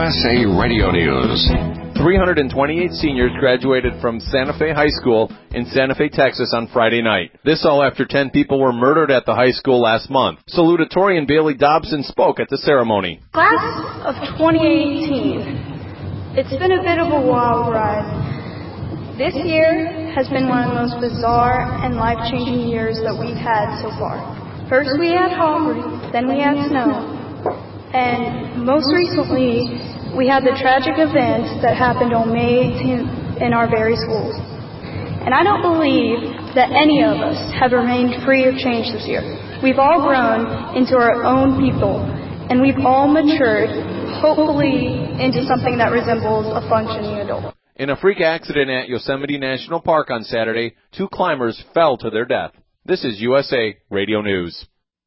USA Radio News. 328 seniors graduated from Santa Fe High School in Santa Fe, Texas on Friday night. This all after 10 people were murdered at the high school last month. Salutatorian Bailey Dobson spoke at the ceremony. Class of 2018. It's been a bit of a wild ride. This year has been one of the most bizarre and life-changing years that we've had so far. First we had Aubrey, then we had snow, and most recently we had the tragic events that happened on May 18th in our very schools. And I don't believe that any of us have remained free of change this year. We've all grown into our own people, and we've all matured, hopefully, into something that resembles a functioning adult. In a freak accident at Yosemite National Park on Saturday, 2 climbers fell to their death. This is USA Radio News.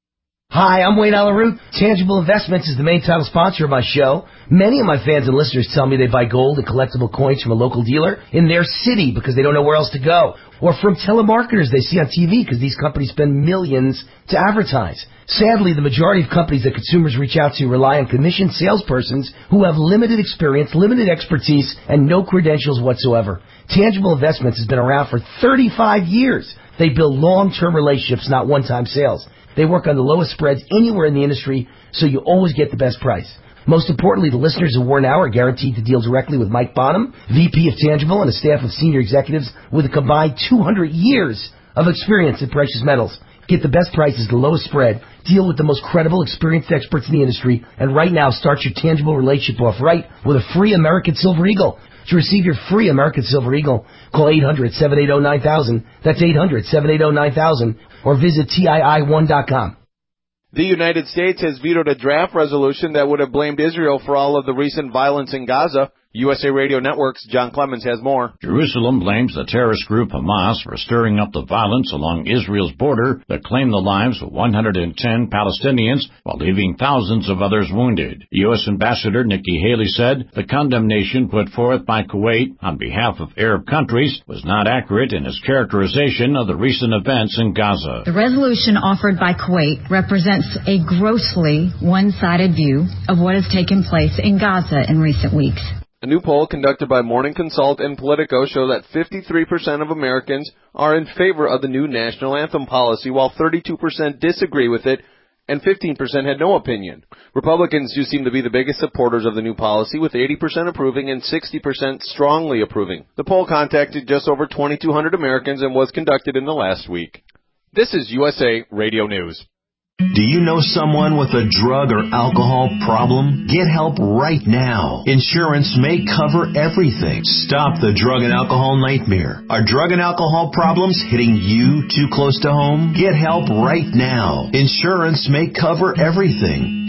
Hi, I'm Wayne Alaroot. Tangible Investments is the main title sponsor of my show. Many of my fans and listeners tell me they buy gold and collectible coins from a local dealer in their city because they don't know where else to go. Or from telemarketers they see on TV because these companies spend millions to advertise. Sadly, the majority of companies that consumers reach out to rely on commissioned salespersons who have limited experience, limited expertise, and no credentials whatsoever. Tangible Investments has been around for 35 years. They build long-term relationships, not one-time sales. They work on the lowest spreads anywhere in the industry, so you always get the best price. Most importantly, the listeners of War Now are guaranteed to deal directly with Mike Bonham, VP of Tangible, and a staff of senior executives with a combined 200 years of experience in precious metals. Get the best prices, the lowest spread, deal with the most credible, experienced experts in the industry, and right now start your Tangible relationship off right with a free American Silver Eagle. To receive your free American Silver Eagle, call 800-780-9000. That's 800-780-9000. Or visit TII1.com. The United States has vetoed a draft resolution that would have blamed Israel for all of the recent violence in Gaza. USA Radio Network's John Clemens has more. Jerusalem blames the terrorist group Hamas for stirring up the violence along Israel's border that claimed the lives of 110 Palestinians while leaving thousands of others wounded. U.S. Ambassador Nikki Haley said the condemnation put forth by Kuwait on behalf of Arab countries was not accurate in its characterization of the recent events in Gaza. The resolution offered by Kuwait represents a grossly one-sided view of what has taken place in Gaza in recent weeks. A new poll conducted by Morning Consult and Politico show that 53% of Americans are in favor of the new national anthem policy, while 32% disagree with it and 15% had no opinion. Republicans do seem to be the biggest supporters of the new policy, with 80% approving and 60% strongly approving. The poll contacted just over 2,200 Americans and was conducted in the last week. This is USA Radio News. Do you know someone with a drug or alcohol problem? Get help right now. Insurance may cover everything. Stop the drug and alcohol nightmare. Are drug and alcohol problems hitting you too close to home? Get help right now. Insurance may cover everything.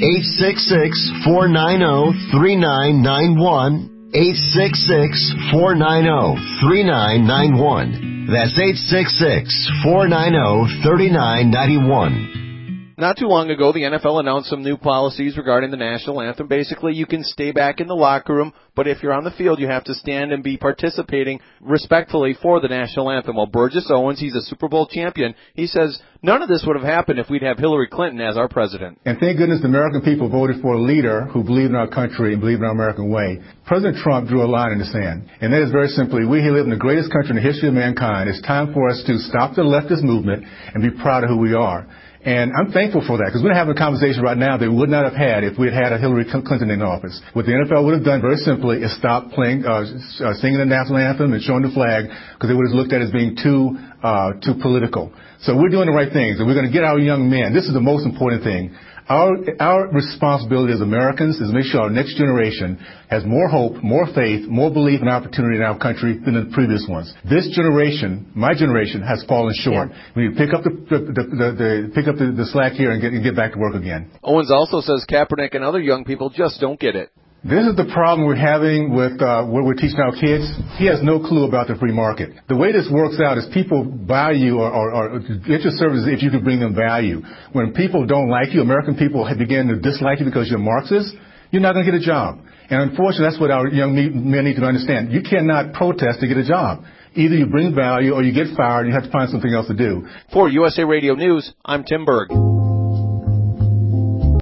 866-490-3991. 866-490-3991. That's 866-490-3991. Not too long ago, the NFL announced some new policies regarding the national anthem. Basically, you can stay back in the locker room, but if you're on the field, you have to stand and be participating respectfully for the national anthem. Well, Burgess Owens, he's a Super Bowl champion. He says none of this would have happened if we'd have Hillary Clinton as our president. And thank goodness the American people voted for a leader who believed in our country and believed in our American way. President Trump drew a line in the sand, and that is very simply, we live in the greatest country in the history of mankind. It's time for us to stop the leftist movement and be proud of who we are. And I'm thankful for that, because we're having a conversation right now that we would not have had if we had had a Hillary Clinton in office. What the NFL would have done very simply is stop playing, singing the national anthem and showing the flag, because they would have looked at it as being too political. So we're doing the right things, and we're going to get our young men. This is the most important thing. Our responsibility as Americans is to make sure our next generation has more hope, more faith, more belief and opportunity in our country than the previous ones. This generation, my generation, has fallen short. Yeah. We need to pick up the slack here and get back to work again. Owens also says Kaepernick and other young people just don't get it. This is the problem we're having with what we're teaching our kids. He has no clue about the free market. The way this works out is people buy you or get your services if you can bring them value. When people don't like you, American people begin to dislike you because you're Marxist, you're not going to get a job. And unfortunately, that's what our young men need to understand. You cannot protest to get a job. Either you bring value or you get fired and you have to find something else to do. For USA Radio News, I'm Tim Berg.